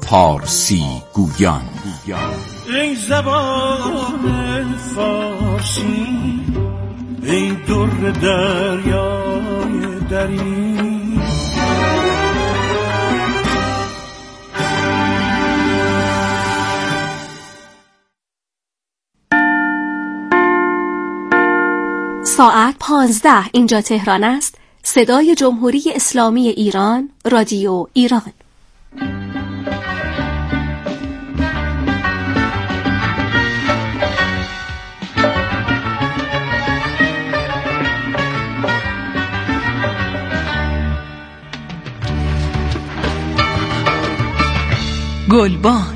پارسی گویان. ای زبان فارسی، ای در دریای درین، ساعت 15 اینجا تهران است. صدای جمهوری اسلامی ایران، رادیو ایران. گلبانگ.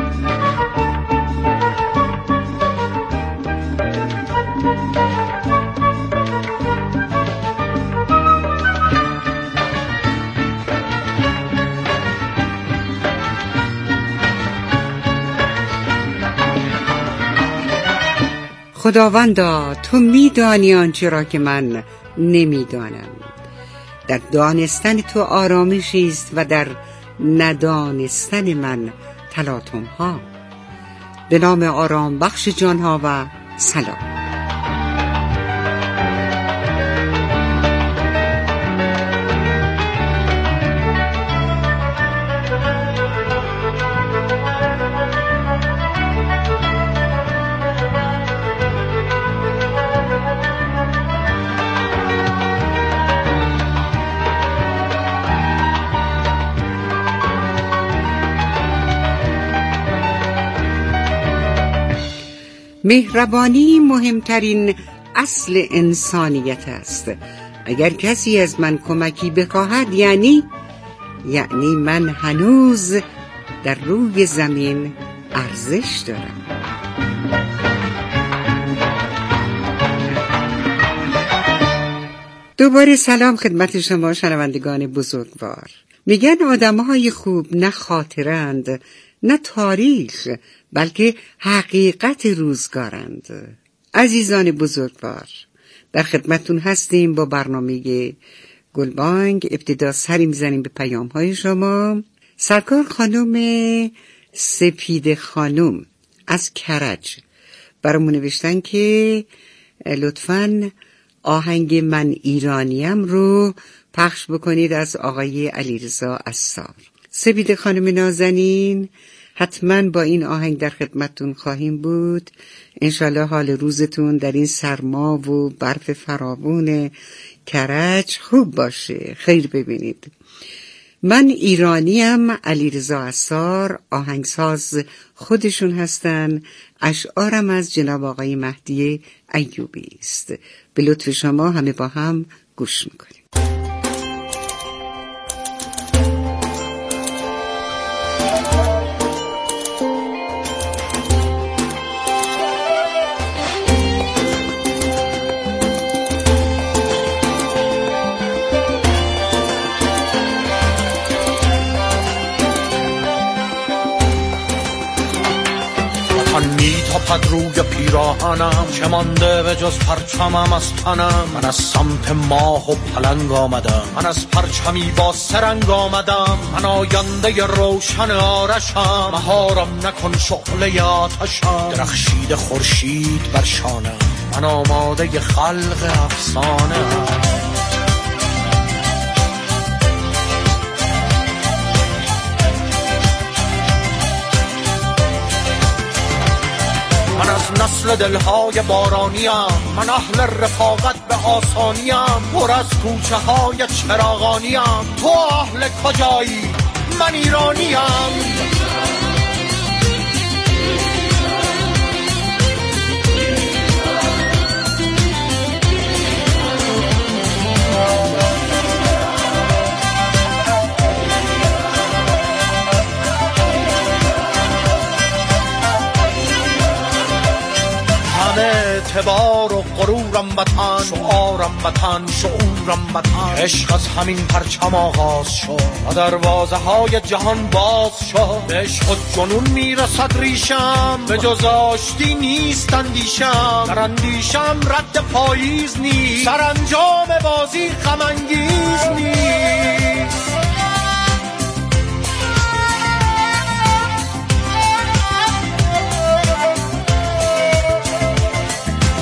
خداوندا تو میدانی آنچه را که من نمیدانم. در دانستن تو آرامشی است و در ندانستن من تلاطم ها. به نام آرام بخش جان ها و سلام. مهربانی مهمترین اصل انسانیت است. اگر کسی از من کمکی بخواهد یعنی من هنوز در روی زمین ارزش دارم. دوباره سلام خدمت شما شنوندگان بزرگوار. میگن آدم‌های خوب نه خاطرند نه تاریخ، بلکه حقیقت روزگارند. عزیزان بزرگوار، در خدمتون هستیم با برنامه گلبانگ. ابتدا سری میزنیم به پیام‌های شما. سرکار خانم سپید خانم از کرج برامون نوشتن که لطفاً آهنگ من ایرانیم رو پخش بکنید از آقای علیرضا عصار. سپید خانم نازنین، حتما با این آهنگ در خدمتتون خواهیم بود. انشالله حال روزتون در این سرما و برف فراوون کرج خوب باشه، خیر ببینید. من ایرانیم، علیرضا عصار، آهنگساز خودشون هستن. اشعارم از جناب آقای مهدی ایوبی است. به لطف شما همه با هم گوش میکنیم. میتاپد روی پیراهنم، چه مانده به جز پرچمم از تنم. من از سمت ماه و پلنگ آمدم، من از پرچمی با سرنگ آمدم. من آینده روشن آرشم، مهارم نکن شعله آتشم. درخشید خورشید بر شانم، من آماده خلق افسانه. من از نسل دلهای بارانیم، من اهل رفاقت به آسانیم. پر از کوچه های چراغانیم، تو اهل کجایی؟ من ایرانیم. اعتبار و غرورم وطن، شعارم وطن، شعورم وطن. عشق از همین پرچم آغاز شد و دروازه های جهان باز شد. به عشق و جنون میرسد ریشم، به جز آشتی نیست اندیشم. در اندیشم رد پاییز نیست، سرانجام بازی غم انگیز نیست.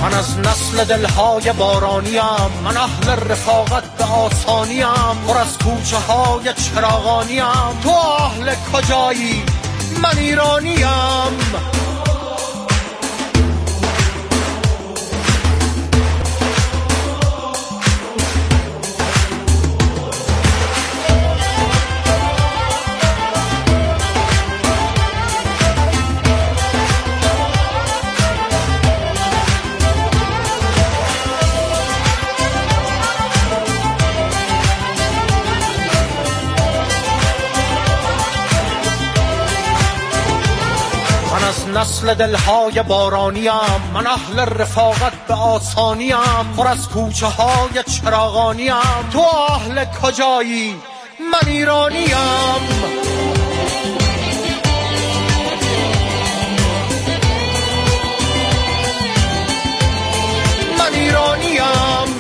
من از نسل دلهای بارانیم، من اهل رفاقت به آسانیم، پر از کوچه های چراغانیم. تو اهل کجایی؟ من ایرانیم. نسل دلهای بارانیم، من اهل رفاقت به آسانیم، پر از کوچه های چراغانیم. تو اهل کجایی؟ من ایرانیم. من ایرانیم.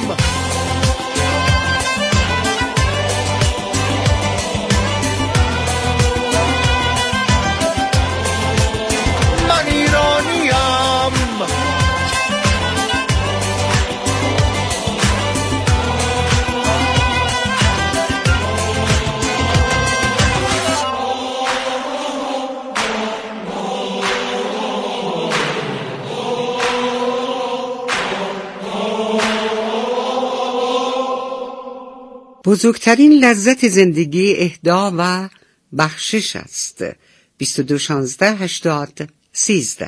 بزرگترین لذت زندگی اهدا و بخشش است. 22/16/80-13.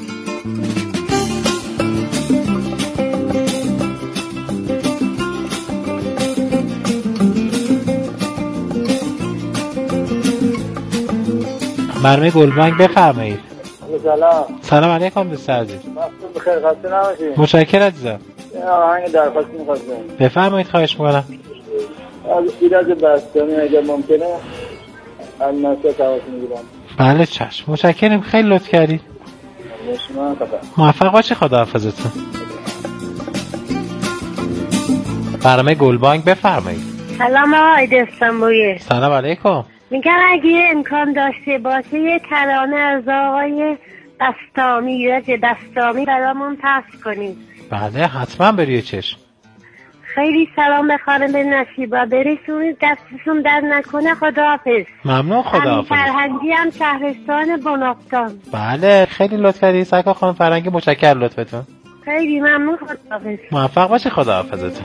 برنامه گلبانگ بفرمایید. سلام علیکم دوست عزیز. بخیر، خسته نباشید. متشکرم عزیزم. آهنگ درخواستی می‌خواستم. بفرمایید، خواهش می‌کنم. از ایرج بستانی اگر ممکنه از نصیحت تماس می‌گیرم. بله چشم، متشکرم، خیلی لطف کردید. موفق باشی، خداحافظتون. برنامه گلبانگ بفرمایید. سلام آقای دستانبویی. سلام علیکم. میگم اگه امکان داشته باشه یه ترانه از آقای بستامی، ایرج بستامی برامون پخش کنید. بله حتما، بروی چشم. خیلی سلام به خانم نشیبا برسونید، دستشون در نکنه. خداحافظ. ممنون، خداحافظ. فرهنگی هم شهرستان بنافتان. بله خیلی لطف کردید سرکار خانم فرهنگی، متشکرم لطفتون. خیلی ممنون، خداحافظ. موفق باشی، خداحافظتون.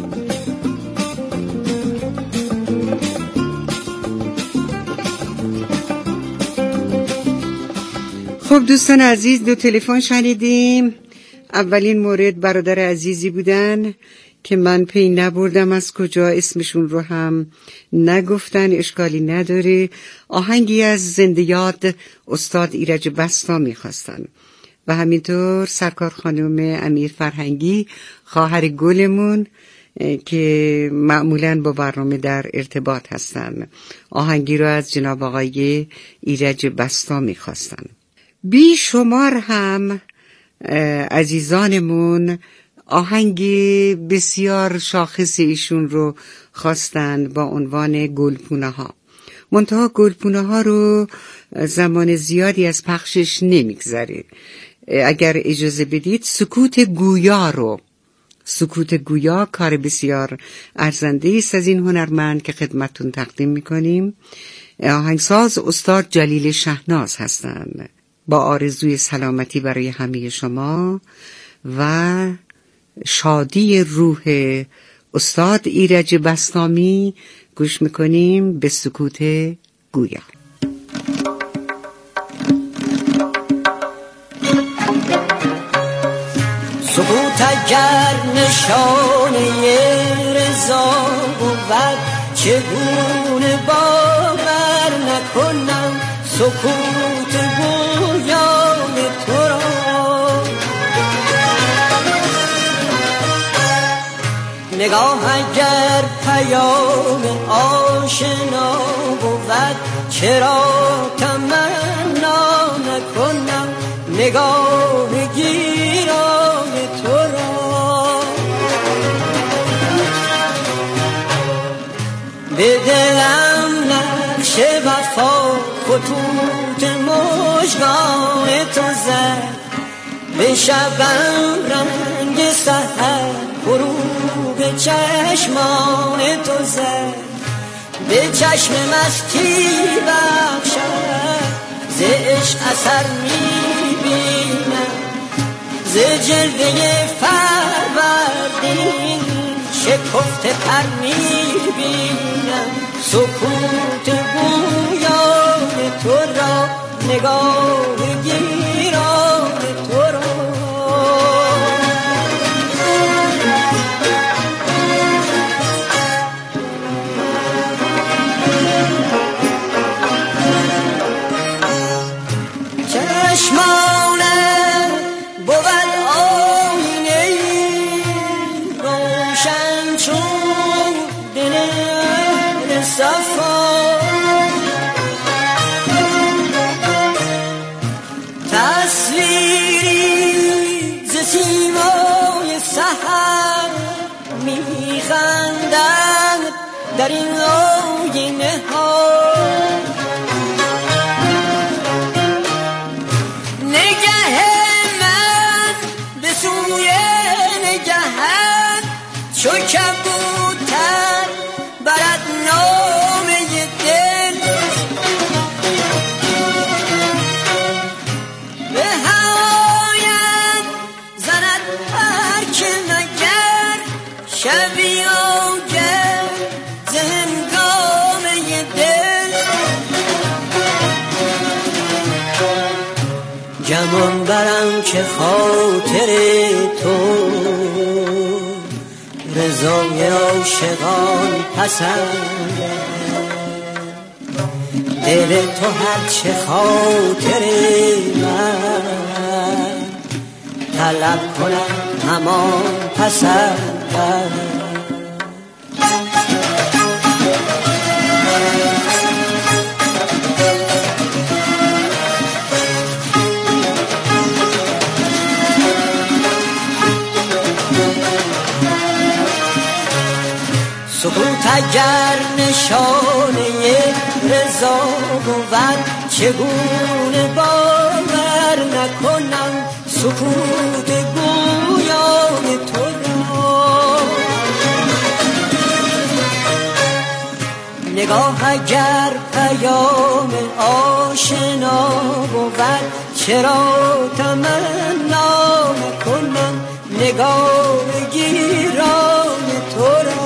خب دوستان عزیز، دو تلفن شنیدیم. اولین مورد برادر عزیزی بودن که من پی نبردم از کجا، اسمشون رو هم نگفتن، اشکالی نداره. آهنگی از زنده یاد استاد ایرج بستامی خواستن و همینطور سرکار خانم امیر فرهنگی، خواهر گلمون که معمولاً با برنامه در ارتباط هستن، آهنگی رو از جناب آقای ایرج بستامی خواستن. بی شمار هم عزیزانمون آهنگی بسیار شاخص ایشون رو خواستن با عنوان گلپونه ها. منتها گلپونه ها رو زمان زیادی از پخشش نمیگذره. اگر اجازه بدید سکوت گویا کار بسیار ارزنده است از این هنرمند که خدمتتون تقدیم میکنیم. آهنگساز استاد جلیل شهناز هستند. با آرزوی سلامتی برای همه شما و شادی روح استاد ایرج بستامی گوش میکنیم به سکوت گویا. سکوت اگر نشانه رضا بود، چگونه باور نکنم سکوت گویای تو را. نگاه اگر پیام آشنا بود، چرا تمنا نکنم نگاه گیرای تو را. به دلم نقش وفا خطوط مژگان تو زد، به شبم رنگ چشمان تو زد، به چشم مستی بخشد، ز عشق اثر میبینم، ز جلوه فروردین شکفته پر میبینم، سکوت گویان تو را، نگاه گیران تو را. چشمانم بود آینه روشن چون دل صفا، تصویری ز سیمای سحر میخندد در این آینه ها، چو کبوتر برد نامه دل، به هوایم زند هر که مگر شبی آگر ز هنگامه دل. گمان برم که خاطر تو رضای عاشقان پسند، دل تو هرچه خاطر من طلب کنم همان پسند. سکوت اگر نشانه رضا بود، چگونه باور نکنم سکوت گویان تو را. نگاه اگر پیام آشنا بود، چرا تمنا نکنم نگاه گیران تو را.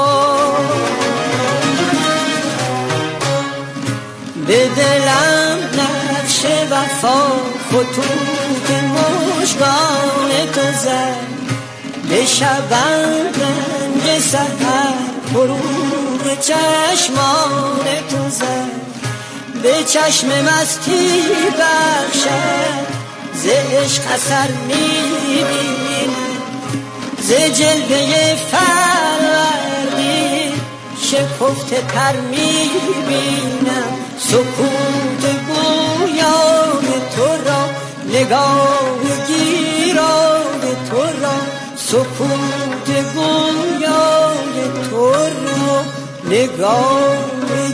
به دلم نقش وفا خطوط مژگان تو زد، به شبم رنگ سحر فروغ چشمان تو زد، به چشم مستی بخشد، ز عشق اثر میبینم، ز جلوه فروردین شکفته پر میبینم، سکوت گویان تو را، نگاه گیران تو را، سکوت گویان تو را، نگاه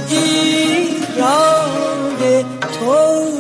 گیران تو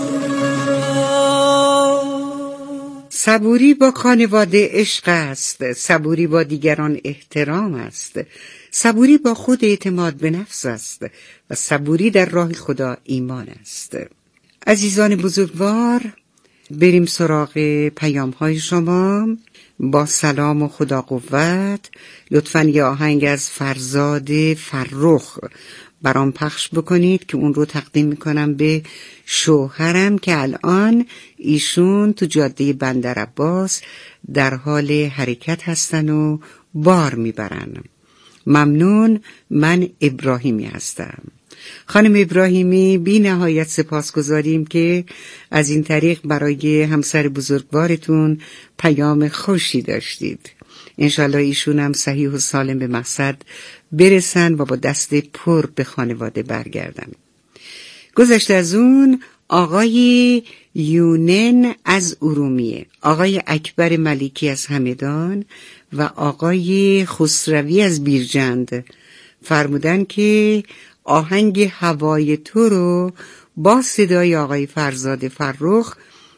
را. صبوری با خانواده عشق است، صبوری با دیگران احترام است، صبوری با خود اعتماد به نفس است و صبوری در راه خدا ایمان است. عزیزان بزرگوار، بریم سراغ پیام های شما. با سلام و خدا قوت، لطفاً یه آهنگ از فرزاد فرخ برام پخش بکنید که اون رو تقدیم میکنم به شوهرم که الان ایشون تو جاده بندرعباس در حال حرکت هستن و بار میبرن. ممنون. من ابراهیمی هستم. خانم ابراهیمی، بی نهایت سپاسگزاریم که از این طریق برای همسر بزرگوارتون پیام خوشی داشتید. انشالله ایشون هم صحیح و سالم به مقصد برسن و با دست پر به خانواده برگردن. گذشته از اون آقای یونن از ارومیه، آقای اکبر ملیکی از همدان و آقای خسروی از بیرجند فرمودن که آهنگ هوای تو رو با صدای آقای فرزاد فرخ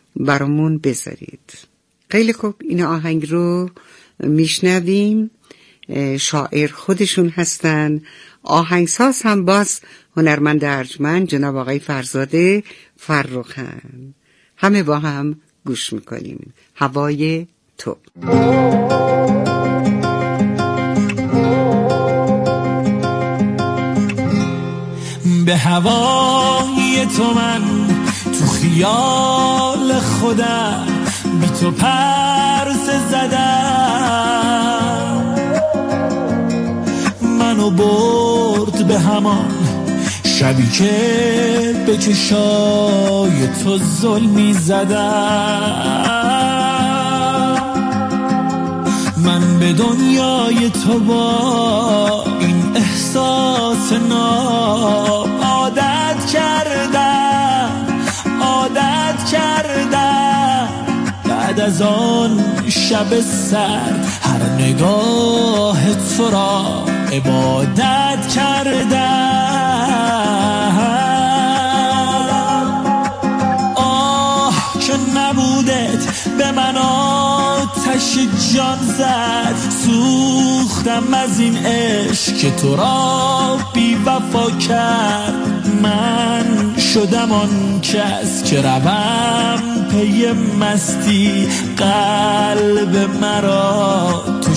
برامون بذارید. خیلی خوب، این آهنگ رو میشنویم. شاعر خودشون هستن. آهنگساز هم باز هنرمند ارجمند جناب آقای فرزاد فرخن. همه با هم گوش میکنیم. هوای تو. به هوای تو من تو خیال خودم بی تو پرسه زدم، منو برد به همان شبی که به چشای تو ظلمی زدم. من به دنیای تو با این احساس ناب عادت کردم. بعد از آن شب سرد هر نگاه تو را عبادت کردم. آه که نبودت به من آتش جان زد، سوختم از این عشق که تو را بی وفا کرد. من شدم آن کس که روم پی مستی، قلب مرا تو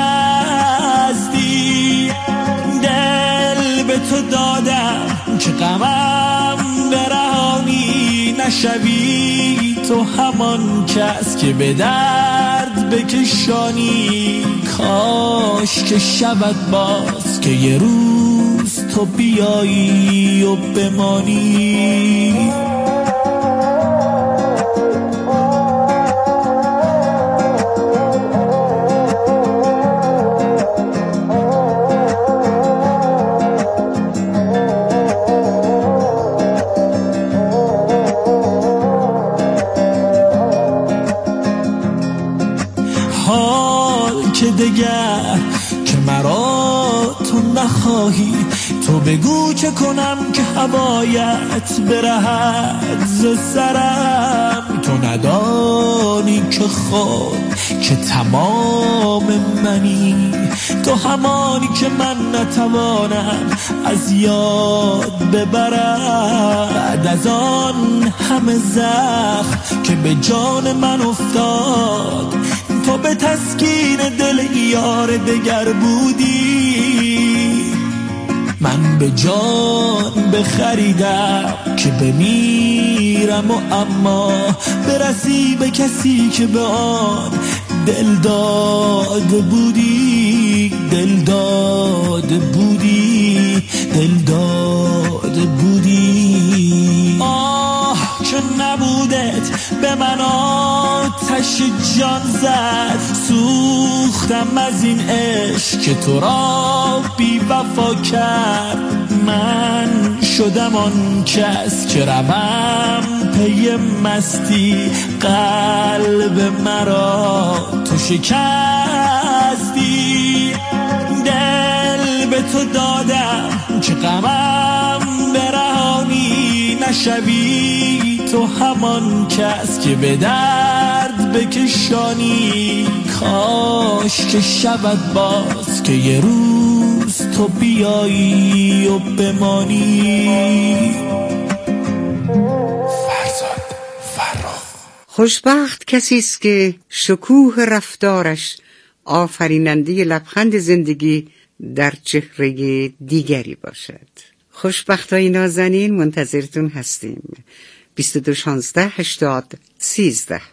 شکستی. دل به تو دادم که غمم برهانی، نشوی تو همان کس که به درد بکشانی. کاش که شود باز که یه روز تو بیایی و بمانی. دگر که مرا تو نخواهی، تو بگو چه کنم که هوایت برهد ز سرم. تو ندانی که خود که تمام منی، تو همانی که من نتوانم از یاد ببرم. بعد از آن همه زخم که به جان من افتاد، تو به تسکین دل یار دگر بودی. من به جان بخریدم که بمیرم و اما برسی به کسی که به آن دل داده بودی. دل داده بودی، دل داده بودی. آه که نبودت به من آتش جان زد، سوختم از این عشق که تو را بی وفا کرد. من شدم آن کس که روم پی مستی، قلب مرا تو شکستی. دل به تو دادم که غمم برهانی، نشوی تو همان کس که به درد بکشانی. کاش که شود باز که یه روز تو بیایی و بمانی. فرزاد فرخ. خوشبخت کسی است که شکوه رفتارش آفریننده لبخند زندگی در چهره دیگری باشد. خوشبختای نازنین منتظرتون هستیم. 22 16 80 13.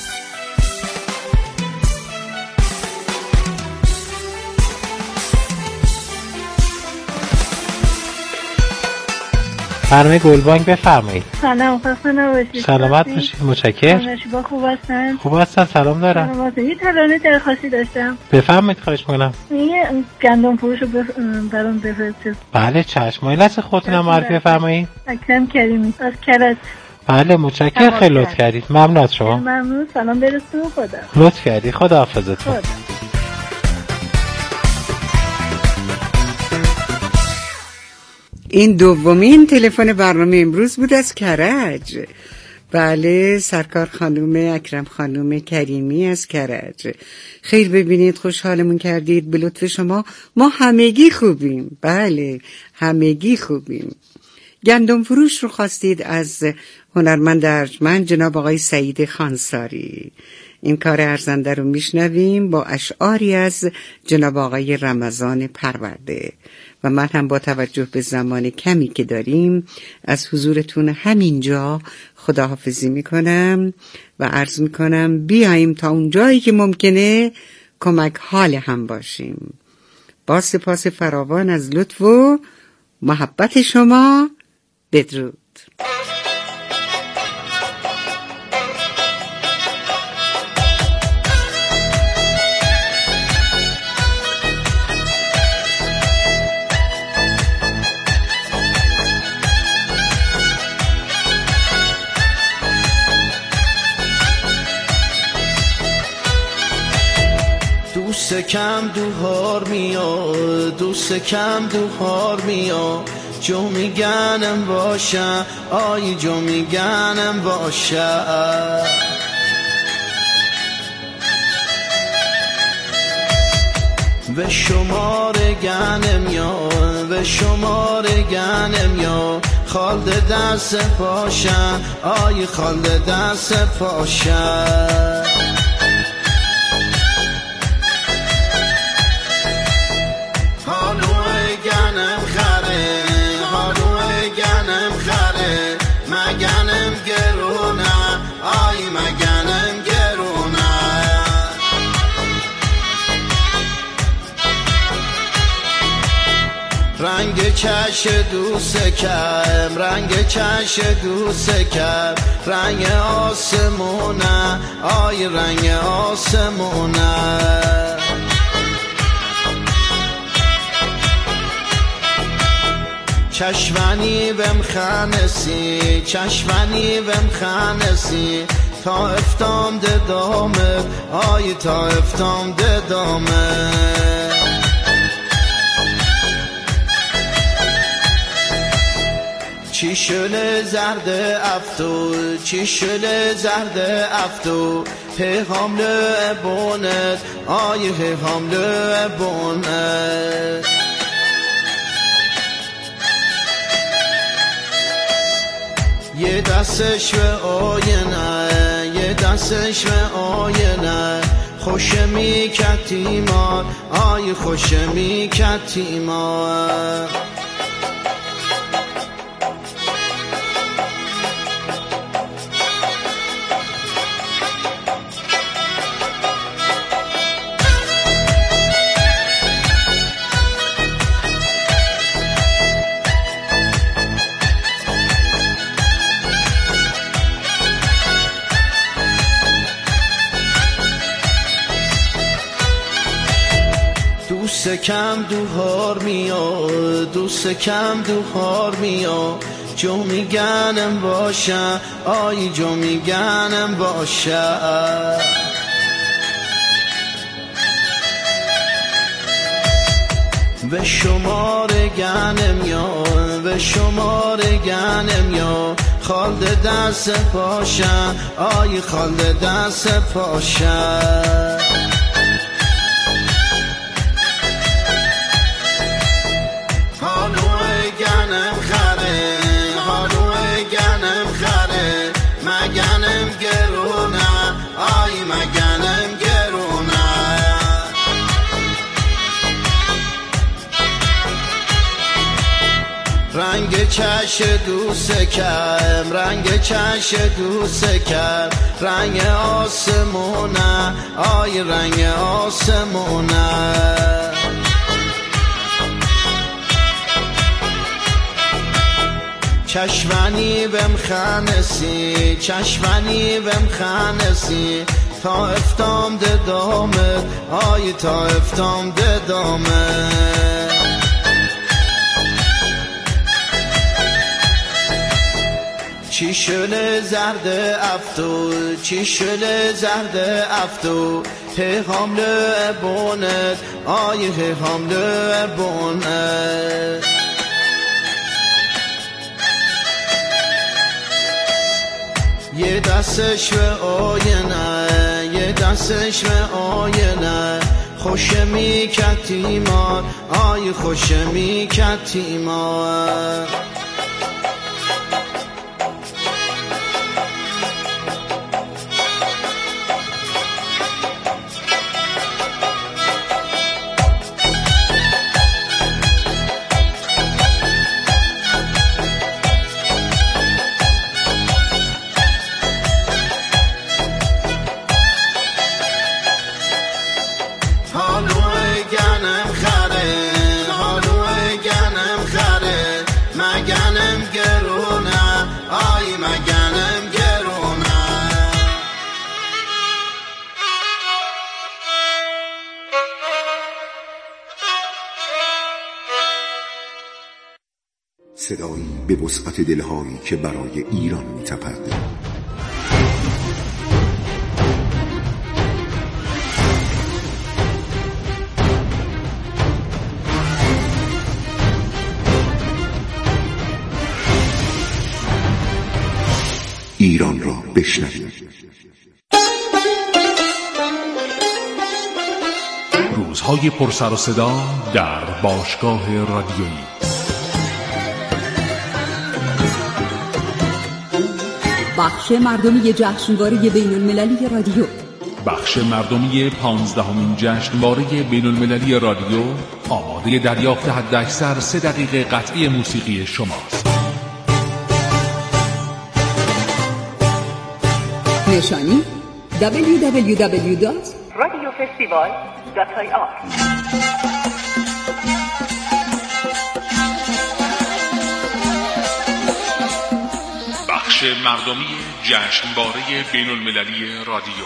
خانم گلبانگ بفرمایید. سلام، خسته نباشید. سلامت باشید. متشکرم. با خوب هستن؟ خوب هستن. سلام دارم. یه ترانه درخواستی داشتم. بفرمایید. خواهش می‌کنم. یه گندم فروشو برام بفرستید. بله چشم. مایلت خودتونم معرفی بفرمایید. اکرم کریمی از کرج. بله متشکرم. خیلی لطف کردید. ممنون از شما. ممنون. سلام برسون. خدا. لطف کردی. خداحافظتون. این دومین تلفن برنامه امروز بود از کرج. بله، سرکار خانوم اکرم خانوم کریمی از کرج. خیر ببینید، خوشحالمون کردید. به لطف شما ما همگی خوبیم. بله، همگی خوبیم. گندم فروش رو خواستید از هنرمند ارجمند جناب آقای سعید خانساری. این کار ارزنده رو میشنویم با اشعاری از جناب آقای رمضان پرورده و من هم با توجه به زمان کمی که داریم از حضورتون همینجا خداحافظی میکنم و عرض میکنم بیاییم تا اون جایی که ممکنه کمک حال هم باشیم. با سپاس فراوان از لطف و محبت شما، بدرود. دوست کم دوهار میاد، دوست کم دوهار میاد، جو میگنم باشه، آی جو میگنم باشه. به شمار گنم یا، به شمار گنم یا، خالد دست پاشه، آی خالد دست پاشه. رنگ چش دوست کم، رنگ چش دوست کم، رنگ آسمونه، آی رنگ آسمونه. چشمنی بم خانسی، چشمنی بم خانسی، تا افتام ده دامه، آی تا افتام ده دامه. چی شل زرد افتو، چی شل زرد افتو، هی حمله بونت، آی هی حمله بونت. یه دستش به آینه، یه دستش به آینه، خوش میکرد تیمار، آی خوش میکرد تیمار. دوست کم دوهار میاد، دوست کم دوهار میاد، جو میگنم باشه، آی جو میگنم باشه. به شمار گنم یا، به شمار گنم یا، خالد دست پاشه، آی خالد دست پاشه. رنگ چش دوست کم، رنگ چش دوست کم، رنگ آسمونه، آی رنگ آسمونه. چشمنی بم خانسی، چشمنی بم خانسی، تا افتام ده دامت، آی تا افتام ده دامت. چی شل زرد افتو، چی شل زرد افتو، هی حمله بونت، آی هی حمله بونت. دستش به آینه، یه دستش به آینه، خوش میکرد تیمار، آی خوش میکرد تیمار. صدایی به وسعت دلهایی که برای ایران می‌تپد. ایران را بشنوید. روزهای پرسر و صدا در باشگاه رادیویی. بخش مردمی جشنواره بین‌المللی رادیو. بخش مردمی 15مین جشنواره بین‌المللی رادیو آماده دریافت حداکثر 3 دقیقه قطعی موسیقی شماست. نشانی www.radiofestival.ir. بخش مردمی جشنواره بین‌المللی رادیو.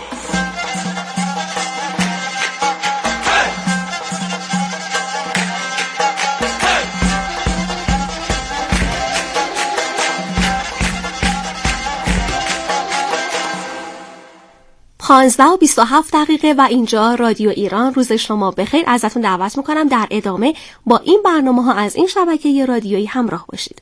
پانزده و 27 دقیقه و اینجا رادیو ایران. روز شما بخیر. ازتون دعوت میکنم در ادامه با این برنامه ها از این شبکه رادیویی همراه باشید.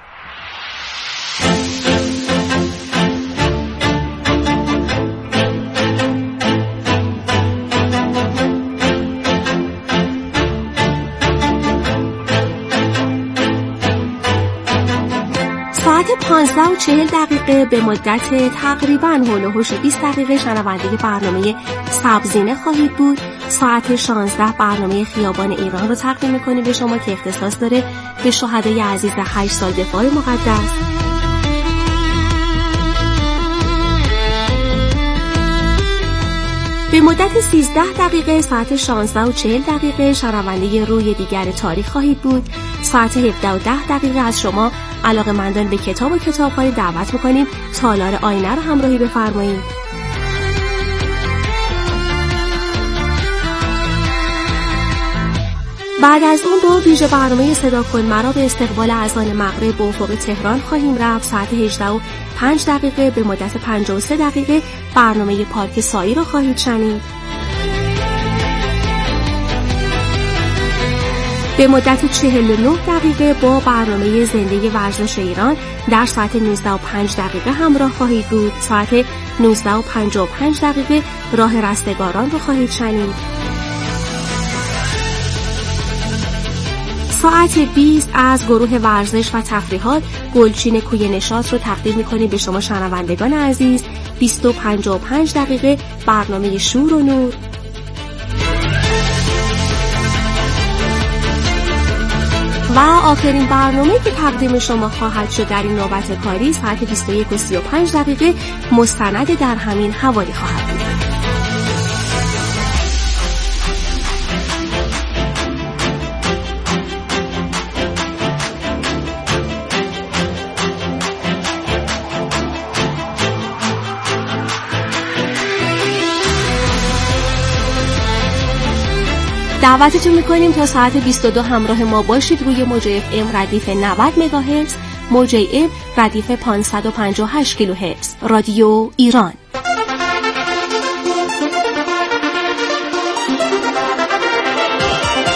ساعت 15:40 به مدت تقریباً حول و حوش 20 دقیقه شنونده برنامه سبزینه خواهید بود. ساعت 16 برنامه خیابان ایران رو تقدیم می‌کنیم به شما که اختصاص داره به شهدای عزیز 8 سال دفاع مقدس. به مدت 13 دقیقه ساعت 16:40 شنونده روی دیگر تاریخ خواهید بود. ساعت 17:10 از شما علاقه‌مندان به کتاب و کتاب‌خوانی دعوت می‌کنیم تالار آینه رو همراهی بفرمایید. بعد از اون با ویژه برنامه صدا کن مرا به استقبال اذان مغرب به افق تهران خواهیم رفت. ساعت 18:05 به مدت 53 دقیقه برنامه پارک سایی را خواهید شنید. به مدت 49 دقیقه با برنامه زنده ورزش ایران در ساعت 19:05 همراه خواهید بود. ساعت 19:55 راه رستگاران را خواهید شنید. ساعت 20 از گروه ورزش و تفریحات گلچین کوی نشاط رو تقدیم می‌کنیم به شما شنوندگان عزیز. 20:55 برنامه شور و نور. و آخرین برنامه که تقدیم شما خواهد شد در این نوبت کاری ساعت 21:35 مستند در همین حوالی خواهد بود. دعوتتون میکنیم تا ساعت 22 همراه ما باشید روی موج FM ردیف 90 مگاهرتز، موج AM ردیف 558 کیلوهرتز. رادیو ایران.